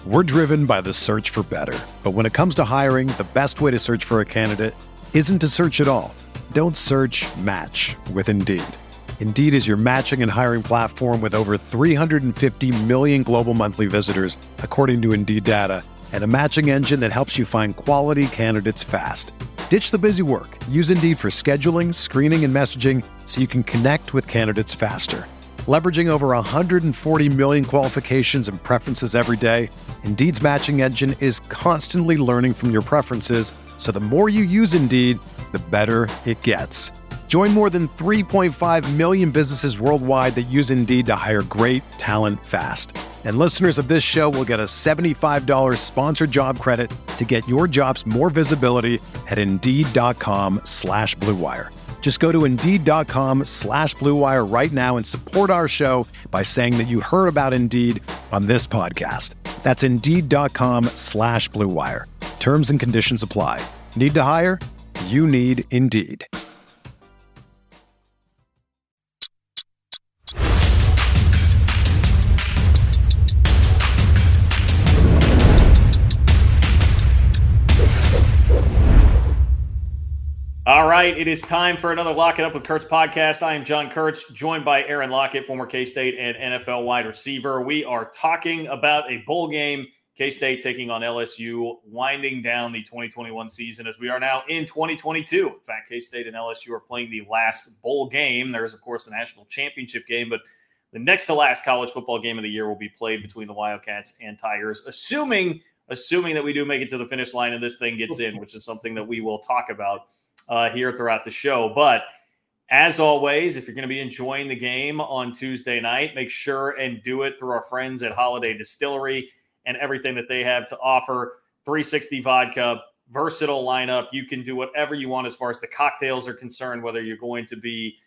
We're driven by the search for better. But when it comes to hiring, the best way to search for a candidate isn't to search at all. Don't search, match with Indeed. Indeed is your matching and hiring platform with over 350 million global monthly visitors, according to Indeed data, and a matching engine that helps you find quality candidates fast. Ditch the busy work. Use Indeed for scheduling, screening, and messaging so you can connect with candidates faster. Leveraging over 140 million qualifications and preferences every day, Indeed's matching engine is constantly learning from your preferences, so the more you use Indeed, the better it gets. Join more than 3.5 million businesses worldwide that use Indeed to hire great talent fast. And listeners of this show will get a $75 sponsored job credit to get your jobs more visibility at Indeed.com/Blue Wire. Just go to Indeed.com/Blue Wire right now and support our show by saying that you heard about Indeed on this podcast. That's Indeed.com/Blue Wire. Terms and conditions apply. Need to hire? You need Indeed. All right, it is time for another Lock It Up with Kurtz podcast. I am John Kurtz, joined by Aaron Lockett, former K-State and NFL wide receiver. We are talking about a bowl game, K-State taking on LSU, winding down the 2021 season as we are now in 2022. In fact, K-State and LSU are playing the last bowl game. There is, of course, the national championship game, but the next to last college football game of the year will be played between the Wildcats and Tigers, assuming that we do make it to the finish line and this thing gets in, which is something that we will talk about here throughout the show. But as always, if you're going to be enjoying the game on Tuesday night, make sure and do it through our friends at Holiday Distillery and everything that they have to offer. 360 vodka, versatile lineup. You can do whatever you want as far as the cocktails are concerned, whether you're going to be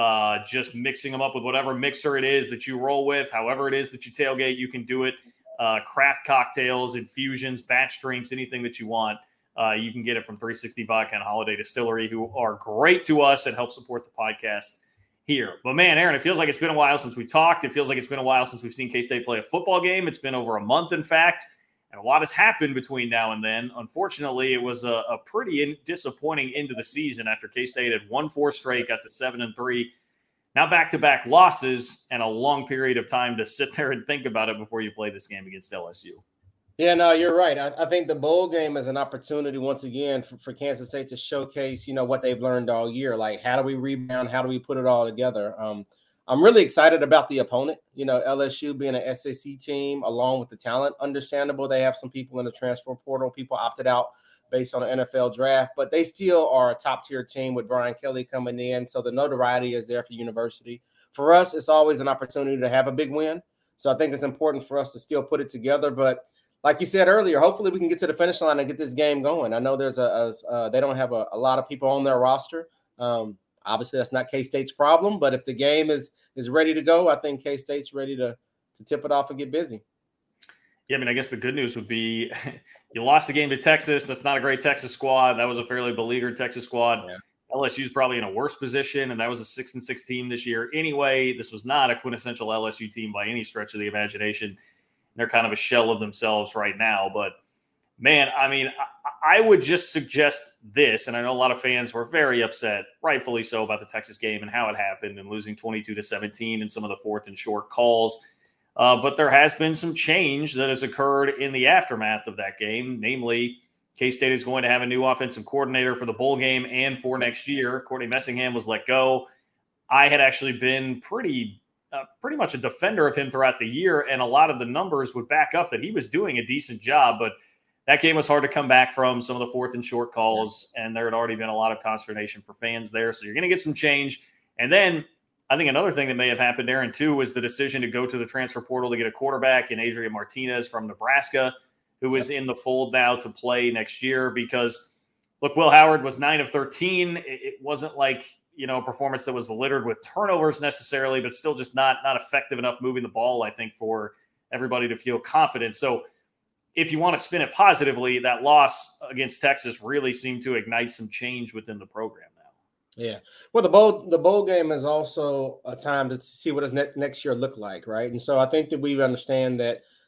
just mixing them up with whatever mixer it is that you roll with, however it is that you tailgate, you can do it. Craft cocktails, infusions, batch drinks, anything that you want. You can get it from 360 Vodka and Holiday Distillery, who are great to us and help support the podcast here. But man, Aaron, it feels like it's been a while since we talked. It feels like it's been a while since we've seen K-State play a football game. It's been over a month, in fact, and a lot has happened between now and then. Unfortunately, it was a pretty disappointing end of the season after K-State had won 4 straight, got to 7-3. Now back-to-back losses and a long period of time to sit there and think about it before you play this game against LSU. Yeah, no, you're right. I think the bowl game is an opportunity once again for Kansas State to showcase, what they've learned all year. Like, how do we rebound? How do we put it all together? I'm really excited about the opponent. LSU being an SEC team, along with the talent. Understandable, they have some people in the transfer portal. People opted out based on the NFL draft, but they still are a top-tier team with Brian Kelly coming in. So the notoriety is there for university. For us, it's always an opportunity to have a big win. So I think it's important for us to still put it together, but like you said earlier, hopefully we can get to the finish line and get this game going. I know there's they don't have a lot of people on their roster. Obviously, that's not K-State's problem, but if the game is ready to go, I think K-State's ready to tip it off and get busy. Yeah, I mean, I guess the good news would be you lost the game to Texas. That's not a great Texas squad. That was a fairly beleaguered Texas squad. Yeah. LSU's probably in a worse position, and that was a 6-6 team this year. Anyway, this was not a quintessential LSU team by any stretch of the imagination. They're kind of a shell of themselves right now. But, man, I mean, I would just suggest this, and I know a lot of fans were very upset, rightfully so, about the Texas game and how it happened and losing 22-17 and some of the fourth and short calls. But there has been some change that has occurred in the aftermath of that game. Namely, K-State is going to have a new offensive coordinator for the bowl game and for next year. Courtney Messingham was let go. I had actually been pretty much a defender of him throughout the year, and a lot of the numbers would back up that he was doing a decent job, but that game was hard to come back from, some of the fourth and short calls, and there had already been a lot of consternation for fans there, so you're going to get some change. And then I think another thing that may have happened, Aaron, too, was the decision to go to the transfer portal to get a quarterback in Adrian Martinez from Nebraska, who is in the fold now to play next year because, look, Will Howard was 9 of 13. It wasn't like – a performance that was littered with turnovers necessarily, but still just not effective enough moving the ball, I think, for everybody to feel confident. So if you want to spin it positively, that loss against Texas really seemed to ignite some change within the program now. Yeah. Well, the bowl game is also a time to see what does next year look like, right? And so I think that we understand that,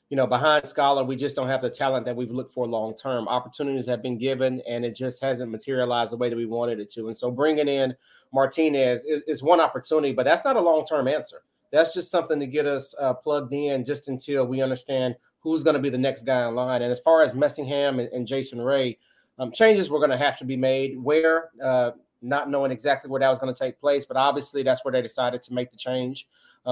behind Scholar, we just don't have the talent that we've looked for long term. Opportunities have been given, and it just hasn't materialized the way that we wanted it to. And so bringing in Martinez is one opportunity, but that's not a long term answer. That's just something to get us plugged in just until we understand who's going to be the next guy in line. And as far as Messingham and Jason Ray, changes were going to have to be made. Where, not knowing exactly where that was going to take place, but obviously that's where they decided to make the change.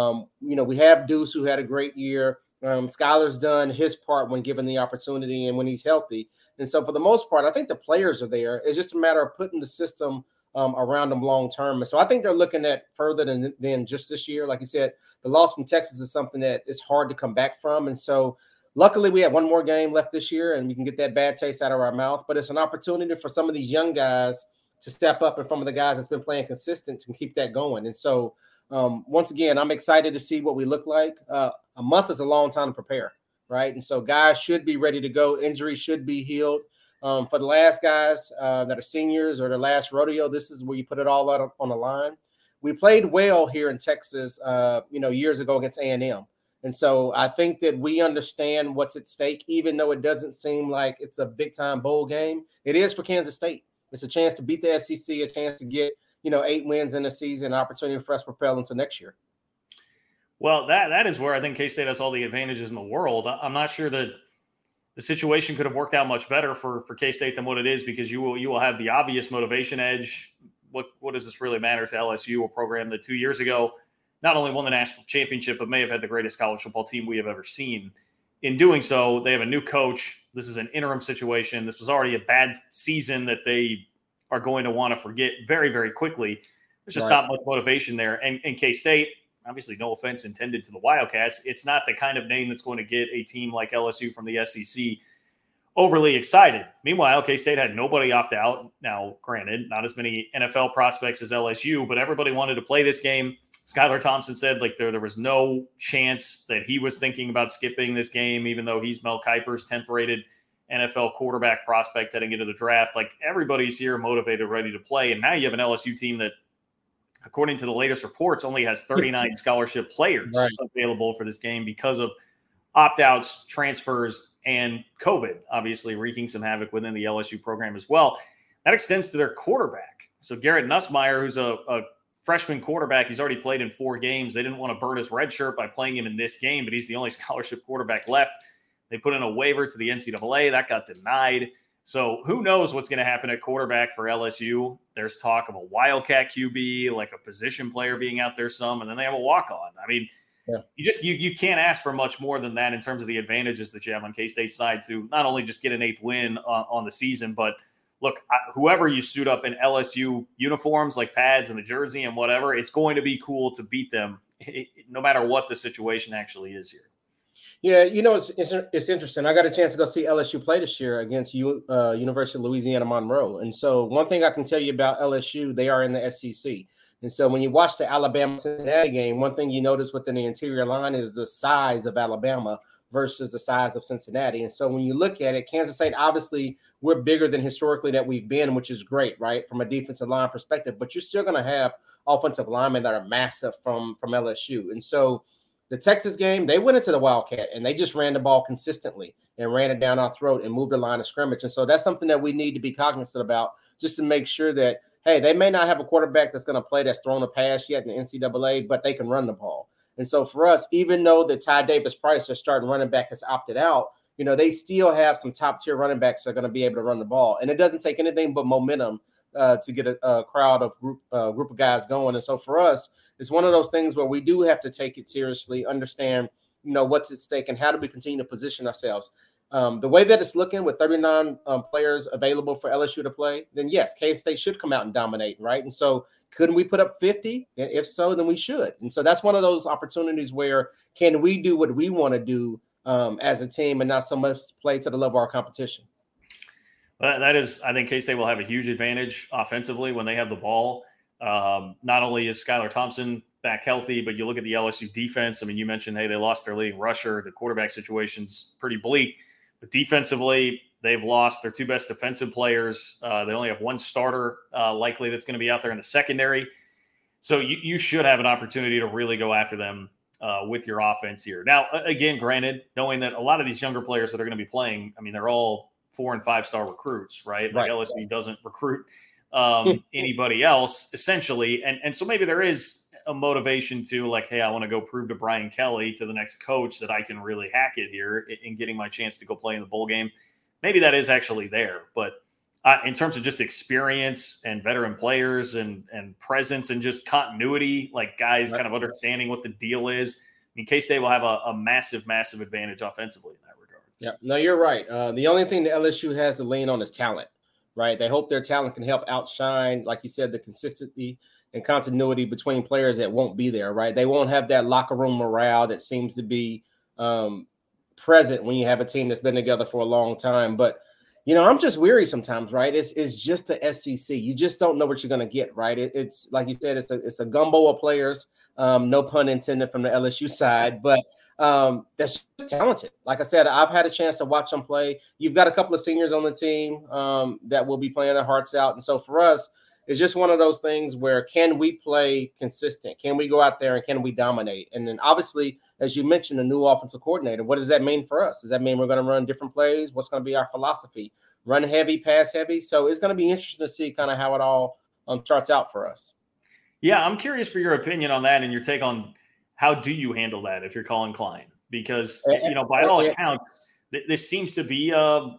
We have Deuce, who had a great year. Skylar's done his part when given the opportunity and when he's healthy. And so for the most part, I think the players are there. It's just a matter of putting the system around them long term. And so I think they're looking at further than just this year. Like you said, the loss from Texas is something that is hard to come back from. And so luckily we have one more game left this year and we can get that bad taste out of our mouth. But it's an opportunity for some of these young guys to step up, and some of the guys that's been playing consistent to keep that going. And so once again, I'm excited to see what we look like. A month is a long time to prepare, right? And so guys should be ready to go. Injuries should be healed. For the last guys that are seniors or their last rodeo, this is where you put it all out on the line. We played well here in Texas, years ago against A&M. And so I think that we understand what's at stake, even though it doesn't seem like it's a big-time bowl game. It is for Kansas State. It's a chance to beat the SEC, a chance to get 8 wins in a season, opportunity for us to propel into next year. Well, that is where I think K-State has all the advantages in the world. I'm not sure that the situation could have worked out much better for K-State than what it is, because you will have the obvious motivation edge. What does this really matter to LSU, a program that 2 years ago not only won the national championship, but may have had the greatest college football team we have ever seen. In doing so, they have a new coach. This is an interim situation. This was already a bad season that they are going to want to forget very, very quickly. There's just not much motivation there. And K-State, obviously no offense intended to the Wildcats, it's not the kind of name that's going to get a team like LSU from the SEC overly excited. Meanwhile, K-State had nobody opt out. Now, granted, not as many NFL prospects as LSU, but everybody wanted to play this game. Skylar Thompson said there was no chance that he was thinking about skipping this game, even though he's Mel Kiper's 10th rated NFL quarterback prospect heading into the draft. Like, everybody's here motivated, ready to play. And now you have an LSU team that, according to the latest reports, only has 39 scholarship players available for this game because of opt-outs, transfers, and COVID, obviously wreaking some havoc within the LSU program as well. That extends to their quarterback. So Garrett Nussmeier, who's a freshman quarterback, he's already played in 4 games. They didn't want to burn his red shirt by playing him in this game, but he's the only scholarship quarterback left. They put in a waiver to the NCAA. That got denied. So who knows what's going to happen at quarterback for LSU. There's talk of a Wildcat QB, like a position player being out there some, and then they have a walk-on. I mean, you can't ask for much more than that in terms of the advantages that you have on K-State's side to not only just get an 8th win on the season, but look, whoever you suit up in LSU uniforms, like pads and the jersey and whatever, it's going to be cool to beat them no matter what the situation actually is here. Yeah, it's interesting. I got a chance to go see LSU play this year against University of Louisiana Monroe. And so one thing I can tell you about LSU, they are in the SEC. And so when you watch the Alabama-Cincinnati game, one thing you notice within the interior line is the size of Alabama versus the size of Cincinnati. And so when you look at it, Kansas State, obviously, we're bigger than historically that we've been, which is great, right, from a defensive line perspective. But you're still going to have offensive linemen that are massive from LSU. And so the Texas game, they went into the Wildcat and they just ran the ball consistently and ran it down our throat and moved the line of scrimmage. And so that's something that we need to be cognizant about, just to make sure that, hey, they may not have a quarterback that's going to play that's thrown a pass yet in the NCAA, but they can run the ball. And so for us, even though the Ty Davis-Price, their starting running back, has opted out, they still have some top-tier running backs that are going to be able to run the ball. And it doesn't take anything but momentum to get a crowd of group of guys going. And so for us, it's one of those things where we do have to take it seriously, understand, what's at stake and how do we continue to position ourselves. The way that it's looking with 39 players available for LSU to play, then yes, K-State should come out and dominate, right? And so couldn't we put up 50? And if so, then we should. And so that's one of those opportunities where can we do what we want to do as a team and not so much play to the level of our competition. That is, I think K-State will have a huge advantage offensively when they have the ball. Not only is Skylar Thompson back healthy, but you look at the LSU defense. I mean, you mentioned, hey, they lost their leading rusher. The quarterback situation's pretty bleak. But defensively, they've lost their 2 best defensive players. They only have 1 starter likely that's going to be out there in the secondary. So you should have an opportunity to really go after them with your offense here. Now, again, granted, knowing that a lot of these younger players that are going to be playing, I mean, they're all 4- and 5-star recruits, right? Like LSU doesn't recruit anybody else, essentially. And so maybe there is a motivation to like, hey, I want to go prove to Brian Kelly, to the next coach, that I can really hack it here in getting my chance to go play in the bowl game. Maybe that is actually there. But in terms of just experience and veteran players and presence and just continuity, like guys kind of understanding what the deal is, I mean, K-State will have a massive, massive advantage offensively in that regard. Yeah, no, you're right. The only thing that LSU has to lean on is talent, right? They hope their talent can help outshine, like you said, the consistency and continuity between players that won't be there, right? They won't have that locker room morale that seems to be present when you have a team that's been together for a long time. But you know, I'm just weary sometimes, right? It's just the SEC. You just don't know what you're going to get, right? It's like you said, it's a gumbo of players. No pun intended from the LSU side, but that's just talented. Like I said, I've had a chance to watch them play. You've got a couple of seniors on the team that will be playing their hearts out. And so for us, it's just one of those things where can we play consistent? Can we go out there and can we dominate? And then obviously, as you mentioned, a new offensive coordinator, what does that mean for us? Does that mean we're going to run different plays? What's going to be our philosophy? Run heavy, pass heavy? So it's going to be interesting to see kind of how it all starts out for us. Yeah, I'm curious for your opinion on that and your take on how do you handle that if you're Colin Klein? Because, you know, by all accounts, this seems to be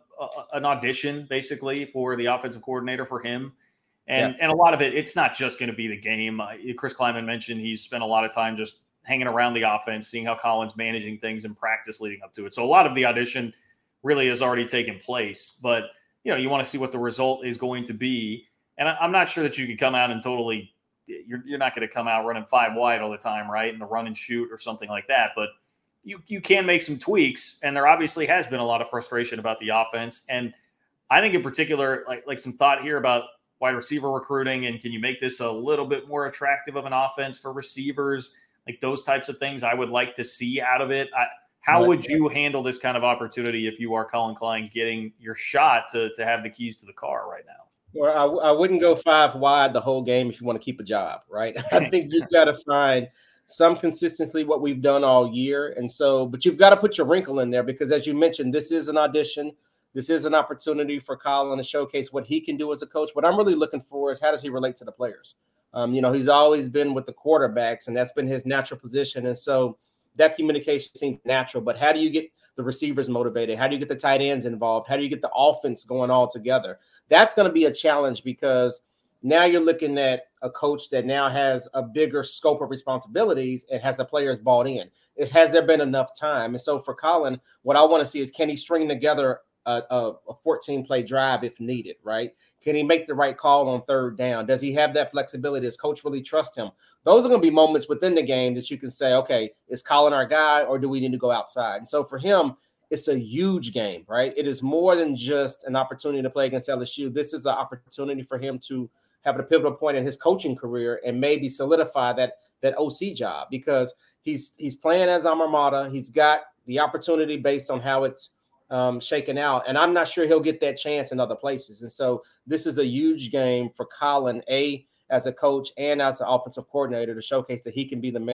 an audition basically for the offensive coordinator for him. And a lot of it, it's not just going to be the game. Chris Klieman mentioned he's spent a lot of time just hanging around the offense, seeing how Colin's managing things in practice leading up to it. So a lot of the audition really has already taken place. But, you know, you want to see what the result is going to be. And I'm not sure that you could come out and totally – you're not going to come out running 5 wide all the time, right, in the run and shoot or something like that. But you can make some tweaks, and there obviously has been a lot of frustration about the offense. And I think in particular, like some thought here about – wide receiver recruiting, and can you make this a little bit more attractive of an offense for receivers? Like those types of things I would like to see out of it. How would you handle this kind of opportunity if you are Colin Klein getting your shot to have the keys to the car right now? Well, I wouldn't go 5 wide the whole game if you want to keep a job, right? I think you've got to find some consistency, what we've done all year. And so, but you've got to put your wrinkle in there because as you mentioned, this is an audition. This is an opportunity for Colin to showcase what he can do as a coach. What I'm really looking for is how does he relate to the players? You know, he's always been with the quarterbacks, and that's been his natural position. And so that communication seems natural. But how do you get the receivers motivated? How do you get the tight ends involved? How do you get the offense going all together? That's going to be a challenge because now you're looking at a coach that now has a bigger scope of responsibilities and has the players bought in. Has there been enough time? And so for Colin, what I want to see is can he string together a 14-play drive if needed, right? Can he make the right call on 3rd down? Does he have that flexibility? Does coach really trust him? Those are going to be moments within the game that you can say, okay, is Colin our guy or do we need to go outside? And so for him, it's a huge game, right? It is more than just an opportunity to play against LSU. This is an opportunity for him to have a pivotal point in his coaching career and maybe solidify that OC job because he's playing as alma mater. He's got the opportunity based on how it's shaken out. And I'm not sure he'll get that chance in other places. And so this is a huge game for Colin, as a coach and as an offensive coordinator to showcase that he can be the man.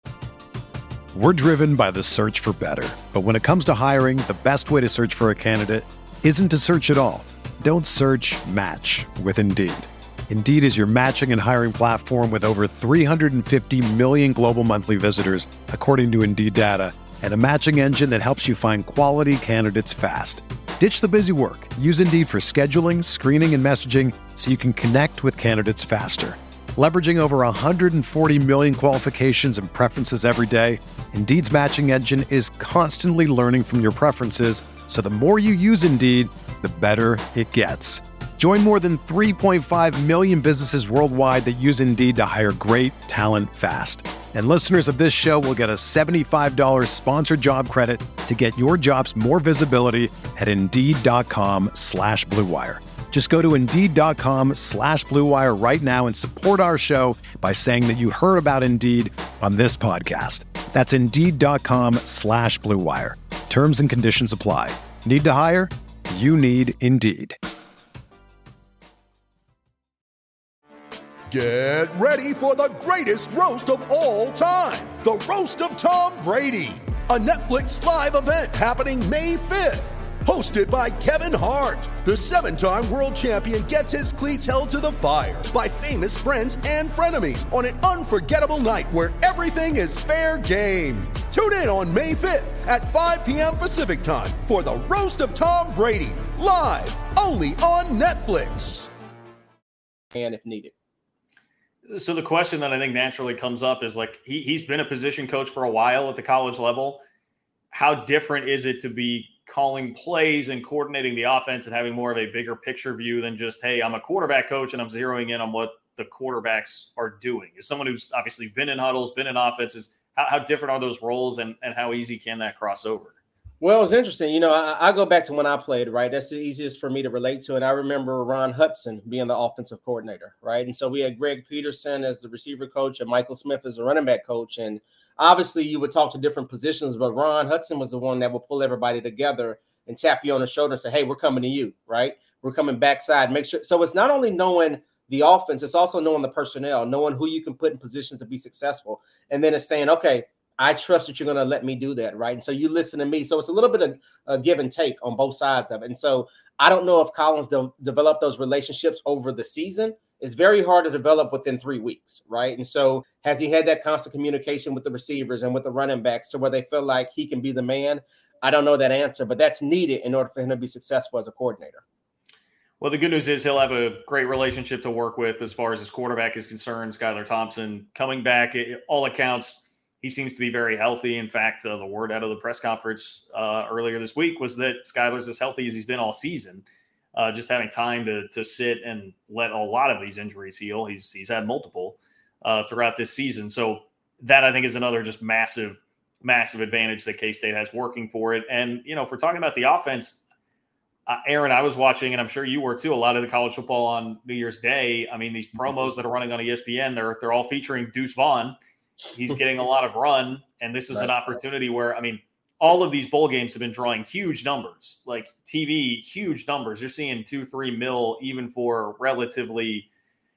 We're driven by the search for better. But when it comes to hiring, the best way to search for a candidate isn't to search at all. Don't search, match with Indeed. Indeed is your matching and hiring platform with over 350 million global monthly visitors, according to Indeed data, and a matching engine that helps you find quality candidates fast. Ditch the busy work. Use Indeed for scheduling, screening, and messaging so you can connect with candidates faster. Leveraging over 140 million qualifications and preferences every day, Indeed's matching engine is constantly learning from your preferences, so the more you use Indeed, the better it gets. Join more than 3.5 million businesses worldwide that use Indeed to hire great talent fast. And listeners of this show will get a $75 sponsored job credit to get your jobs more visibility at Indeed.com/Blue Wire. Just go to Indeed.com/Blue Wire right now and support our show by saying that you heard about Indeed on this podcast. That's Indeed.com/Blue Wire. Terms and conditions apply. Need to hire? You need Indeed. Get ready for the greatest roast of all time. The Roast of Tom Brady, a Netflix live event happening May 5th. Hosted by Kevin Hart, the 7-time world champion gets his cleats held to the fire by famous friends and frenemies on an unforgettable night where everything is fair game. Tune in on May 5th at 5 p.m. Pacific time for The Roast of Tom Brady, live only on Netflix. And if needed. So the question that I think naturally comes up is, like, he's been a position coach for a while at the college level. How different is it to be calling plays and coordinating the offense and having more of a bigger picture view than just, hey, I'm a quarterback coach and I'm zeroing in on what the quarterbacks are doing? As someone who's obviously been in huddles, been in offenses, how different are those roles and how easy can that cross over? Well, it's interesting. You know, I go back to when I played, right? That's the easiest for me to relate to. And I remember Ron Hudson being the offensive coordinator, right? And so we had Greg Peterson as the receiver coach and Michael Smith as the running back coach. And obviously you would talk to different positions, but Ron Hudson was the one that would pull everybody together and tap you on the shoulder and say, hey, we're coming to you, right? We're coming backside. Make sure. So it's not only knowing the offense, it's also knowing the personnel, knowing who you can put in positions to be successful. And then it's saying, okay, I trust that you're going to let me do that, right? And so you listen to me. So it's a little bit of a give and take on both sides of it. And so I don't know if Collins developed those relationships over the season. It's very hard to develop within 3 weeks, right? And so has he had that constant communication with the receivers and with the running backs to where they feel like he can be the man? I don't know that answer, but that's needed in order for him to be successful as a coordinator. Well, the good news is he'll have a great relationship to work with as far as his quarterback is concerned. Skylar Thompson coming back, all accounts, he seems to be very healthy. In fact, the word out of the press conference earlier this week was that Skylar's as healthy as he's been all season, just having time to sit and let a lot of these injuries heal. He's had multiple throughout this season. So that, I think, is another just massive advantage that K-State has working for it. And, you know, if we're talking about the offense, Aaron, I was watching, and I'm sure you were too, a lot of the college football on New Year's Day. I mean, these promos that are running on ESPN, they're all featuring Deuce Vaughn. He's getting a lot of run, and this is an opportunity where, I mean, all of these bowl games have been drawing huge numbers, like TV, huge numbers. You're seeing 2-3 mil even for relatively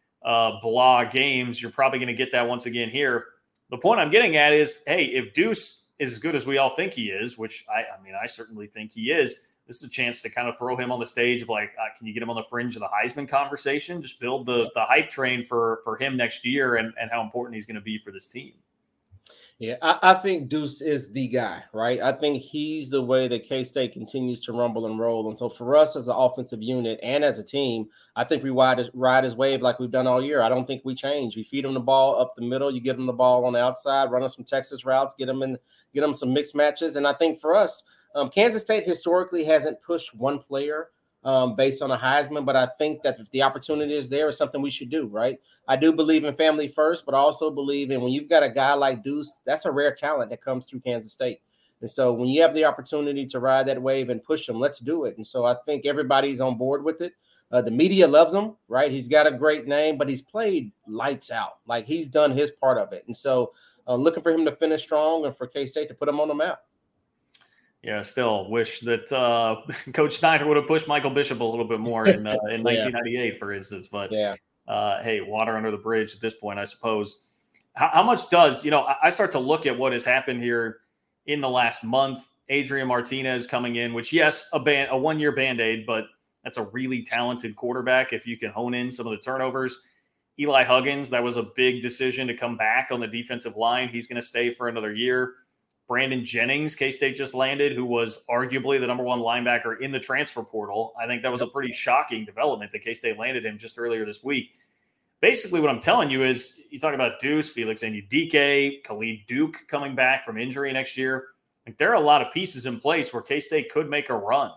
blah games. You're probably going to get that once again here. The point I'm getting at is, hey, if Deuce is as good as we all think he is, which I certainly think he is, this is a chance to kind of throw him on the stage of like, can you get him on the fringe of the Heisman conversation? Just build the hype train for him next year and how important he's going to be for this team. Yeah, I think Deuce is the guy, right? I think he's the way that K-State continues to rumble and roll. And so for us as an offensive unit and as a team, I think we ride his wave like we've done all year. I don't think we change. We feed him the ball up the middle. You get him the ball on the outside, run him some Texas routes, get him some mixed matches. And I think for us, Kansas State historically hasn't pushed one player based on a Heisman, but I think that if the opportunity is there, it's something we should do, right? I do believe in family first, but I also believe in when you've got a guy like Deuce, that's a rare talent that comes through Kansas State. And so when you have the opportunity to ride that wave and push him, let's do it. And so I think everybody's on board with it. The media loves him, right? He's got a great name, but he's played lights out. Like, he's done his part of it. And so looking for him to finish strong and for K-State to put him on the map. Yeah, still wish that Coach Snyder would have pushed Michael Bishop a little bit more in 1998, for instance. But hey, water under the bridge at this point, I suppose. How much does, I start to look at what has happened here in the last month. Adrian Martinez coming in, which, yes, a one-year Band-Aid, but that's a really talented quarterback if you can hone in some of the turnovers. Eli Huggins, that was a big decision to come back on the defensive line. He's going to stay for another year. Brandon Jennings, K-State just landed, who was arguably the number one linebacker in the transfer portal. I think that was a pretty shocking development that K-State landed him just earlier this week. Basically, what I'm telling you is, you talk about Deuce, Felix Anudike, Khalid Duke coming back from injury next year. Like, there are a lot of pieces in place where K-State could make a run.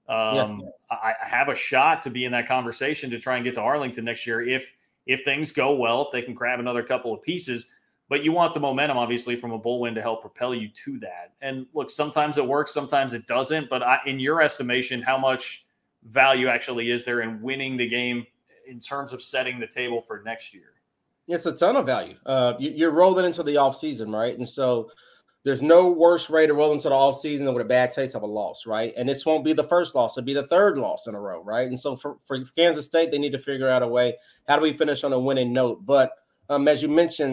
I have a shot to be in that conversation to try and get to Arlington next year if things go well, if they can grab another couple of pieces. But you want the momentum, obviously, from a bowl win to help propel you to that. And look, sometimes it works, sometimes it doesn't. But in your estimation, how much value actually is there in winning the game in terms of setting the table for next year? It's a ton of value. You're rolling into the offseason, right? And so there's no worse way to roll into the offseason than with a bad taste of a loss, right? And this won't be the first loss. It'll be the third loss in a row, right? And so for Kansas State, they need to figure out a way. How do we finish on a winning note? But as you mentioned,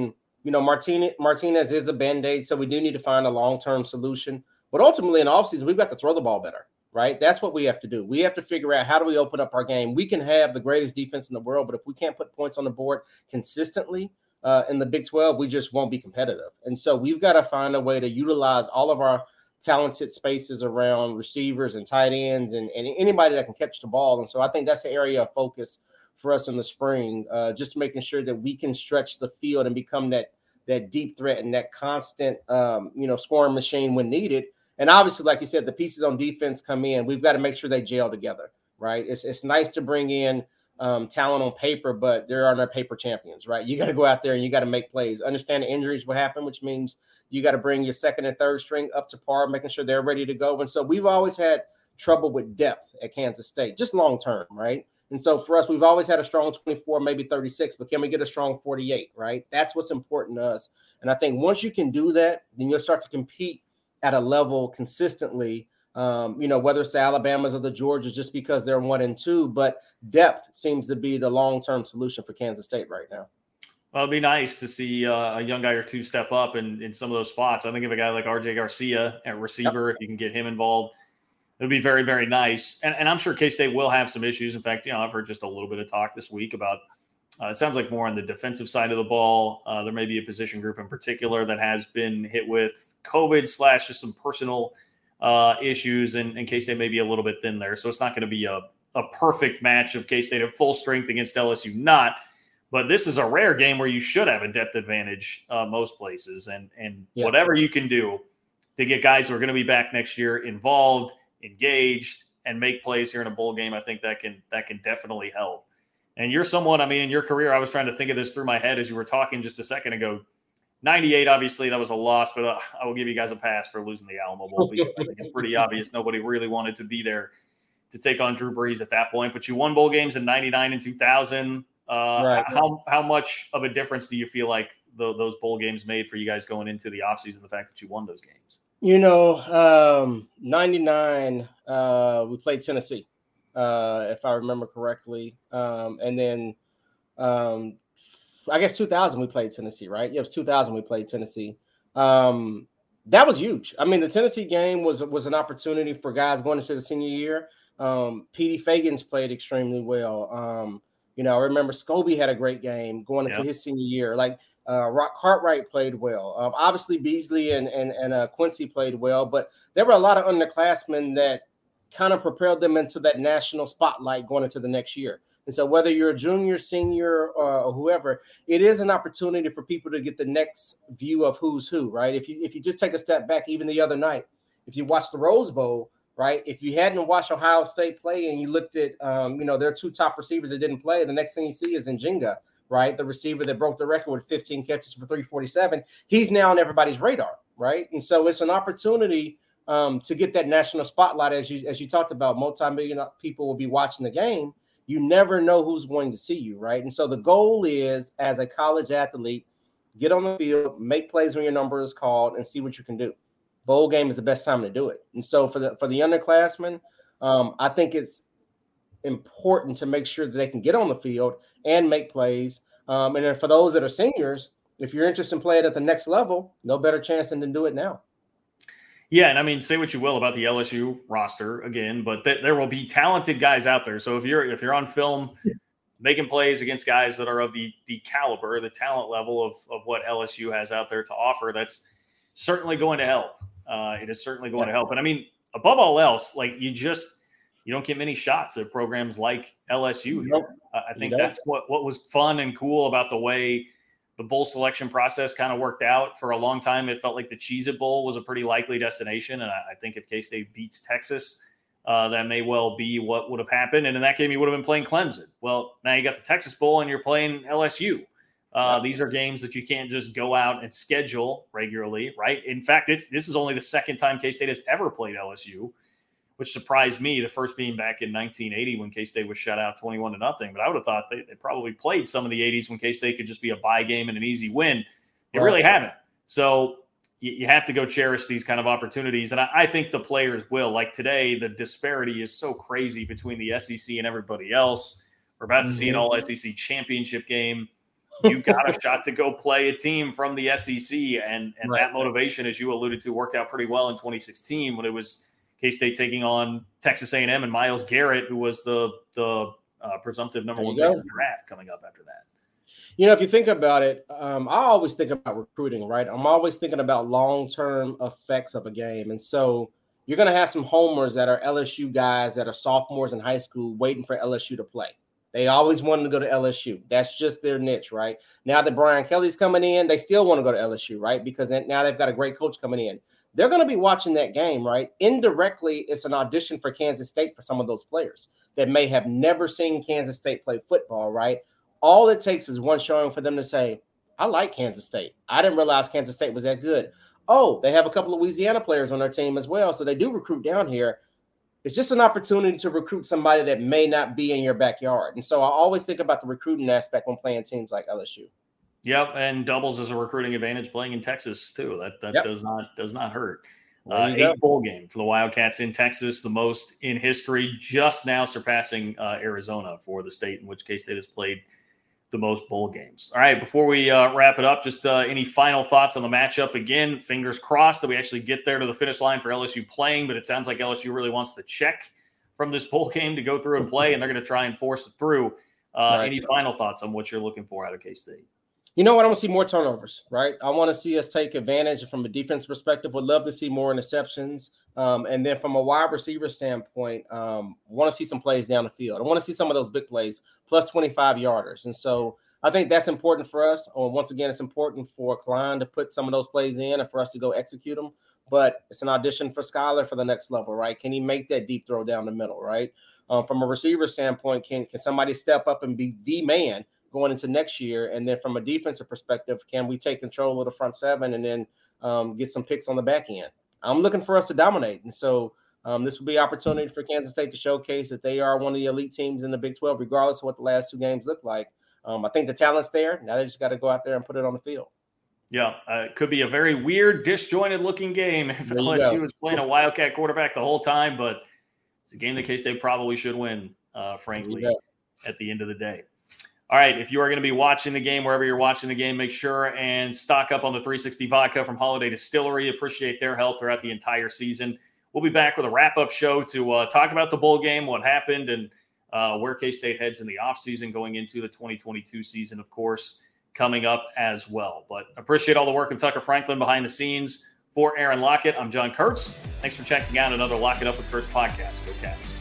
Martinez is a Band-Aid, so we do need to find a long-term solution. But ultimately in the offseason, we've got to throw the ball better, right? That's what we have to do. We have to figure out how do we open up our game. We can have the greatest defense in the world, but if we can't put points on the board consistently in the Big 12, we just won't be competitive. And so we've got to find a way to utilize all of our talented spaces around receivers and tight ends and anybody that can catch the ball. And so I think that's the area of focus for us in the spring, just making sure that we can stretch the field and become that deep threat and that constant, scoring machine when needed. And obviously, like you said, the pieces on defense come in. We've got to make sure they gel together, right? It's nice to bring in talent on paper, but there are no paper champions, right? You got to go out there and you got to make plays. Understand the injuries will happen, which means you got to bring your second and third string up to par, making sure they're ready to go. And so we've always had trouble with depth at Kansas State, just long term, right? And so for us, we've always had a strong 24, maybe 36, but can we get a strong 48, right? That's what's important to us. And I think once you can do that, then you'll start to compete at a level consistently, whether it's the Alabamas or the Georgias, just because they're 1 and 2, but depth seems to be the long-term solution for Kansas State right now. Well, it'd be nice to see a young guy or two step up in some of those spots. I think of a guy like RJ Garcia at receiver, if you can get him involved. It would be very, very nice. And I'm sure K-State will have some issues. In fact, I've heard just a little bit of talk this week about it sounds like more on the defensive side of the ball. There may be a position group in particular that has been hit with COVID / just some personal issues, and K-State may be a little bit thin there. So it's not going to be a perfect match of K-State at full strength against LSU not. But this is a rare game where you should have a depth advantage most places. And whatever you can do to get guys who are going to be back next year involved, engaged, and make plays here in a bowl game, I think that can definitely help. And you're someone, in your career, I was trying to think of this through my head as you were talking just a second ago. 98, obviously, that was a loss, but I will give you guys a pass for losing the Alamo Bowl because I think it's pretty obvious nobody really wanted to be there to take on Drew Brees at that point. But you won bowl games in 99 and 2000. Right. How much of a difference do you feel like those bowl games made for you guys going into the offseason, the fact that you won those games? 99, we played Tennessee, if I remember correctly. And then I guess 2000 we played Tennessee, right? Yeah, it was 2000 we played Tennessee. That was huge. The Tennessee game was an opportunity for guys going into the senior year. Petey Fagans played extremely well. I remember Scobie had a great game going into his senior year. Rock Cartwright played well. Obviously, Beasley and Quincy played well, but there were a lot of underclassmen that kind of propelled them into that national spotlight going into the next year. And so whether you're a junior, senior, or whoever, it is an opportunity for people to get the next view of who's who, right? If you just take a step back, even the other night, if you watch the Rose Bowl, right? If you hadn't watched Ohio State play and you looked at, their two top receivers that didn't play, the next thing you see is Njinga, right? The receiver that broke the record with 15 catches for 347. He's now on everybody's radar, right? And so it's an opportunity to get that national spotlight. As you talked about, multi-million people will be watching the game. You never know who's going to see you, right? And so the goal is, as a college athlete, get on the field, make plays when your number is called, and see what you can do. Bowl game is the best time to do it. And so for the underclassmen, I think it's important to make sure that they can get on the field and make plays. And then for those that are seniors, if you're interested in playing at the next level, no better chance than to do it now. Yeah, and say what you will about the LSU roster again, but there will be talented guys out there. So if you're on film making plays against guys that are of the caliber, the talent level of what LSU has out there to offer, that's certainly going to help. It is certainly going to help. And above all else, you don't get many shots at programs like LSU. Nope. I think that's what was fun and cool about the way the bowl selection process kind of worked out. For a long time, it felt like the Cheez-It Bowl was a pretty likely destination. And I think if K-State beats Texas, that may well be what would have happened. And in that game, you would have been playing Clemson. Well, now you got the Texas Bowl and you're playing LSU. These are games that you can't just go out and schedule regularly, right? In fact, this is only the second time K-State has ever played LSU, which surprised me, the first being back in 1980 when K-State was shut out 21-0. But I would have thought they probably played some of the 80s when K-State could just be a bye game and an easy win. They really haven't. So you have to go cherish these kind of opportunities. And I think the players will. Like today, the disparity is so crazy between the SEC and everybody else. We're about to see an all-SEC championship game. you got a shot to go play a team from the SEC. And right. That motivation, as you alluded to, worked out pretty well in 2016 when it was K-State taking on Texas A&M and Myles Garrett, who was the presumptive number one pick in the draft coming up after that. You know, if you think about it, I always think about recruiting, right? I'm always thinking about long-term effects of a game. And so you're going to have some homers that are LSU guys that are sophomores in high school waiting for LSU to play. They always wanted to go to LSU. That's just their niche, right? Now that Brian Kelly's coming in, they still want to go to LSU, right? Because now they've got a great coach coming in. They're going to be watching that game, right? Indirectly, it's an audition for Kansas State for some of those players that may have never seen Kansas State play football, right? All it takes is one showing for them to say, I like Kansas State. I didn't realize Kansas State was that good. Oh, they have a couple of Louisiana players on their team as well, so they do recruit down here. It's just an opportunity to recruit somebody that may not be in your backyard. And so I always think about the recruiting aspect when playing teams like LSU. Yep, and doubles as a recruiting advantage playing in Texas too. That yep. does not hurt. 8 bowl game for the Wildcats in Texas, the most in history, just now surpassing Arizona for the state in which K-State has played the most bowl games. All right, before we wrap it up, just any final thoughts on the matchup? Again, fingers crossed that we actually get there to the finish line for LSU playing, but it sounds like LSU really wants the check from this bowl game to go through and play, and they're going to try and force it through. Right. Any final thoughts on what you're looking for out of K-State? You know what? I want to see more turnovers, right? I want to see us take advantage from a defense perspective. Would love to see more interceptions. And then from a wide receiver standpoint, want to see some plays down the field. I want to see some of those big plays, plus 25-yarders. And so I think that's important for us. Once again, it's important for Klein to put some of those plays in and for us to go execute them. But it's an audition for Skyler for the next level, right? Can he make that deep throw down the middle, right? From a receiver standpoint, can somebody step up and be the man going into next year? And then from a defensive perspective, can we take control of the front seven and then get some picks on the back end? I'm looking for us to dominate. And so this will be an opportunity for Kansas State to showcase that they are one of the elite teams in the Big 12, regardless of what the last 2 games look like. I think the talent's there. Now they just got to go out there and put it on the field. Yeah, it could be a very weird, disjointed-looking game if LSU was playing a Wildcat quarterback the whole time, but it's a game that K-State probably should win, frankly, at the end of the day. All right, if you are going to be watching the game, wherever you're watching the game, make sure and stock up on the 360 vodka from Holiday Distillery. Appreciate their help throughout the entire season. We'll be back with a wrap-up show to talk about the bowl game, what happened, and where K-State heads in the offseason going into the 2022 season, of course, coming up as well. But appreciate all the work of Tucker Franklin behind the scenes. For Aaron Lockett, I'm John Kurtz. Thanks for checking out another Lock It Up with Kurtz podcast. Go Cats.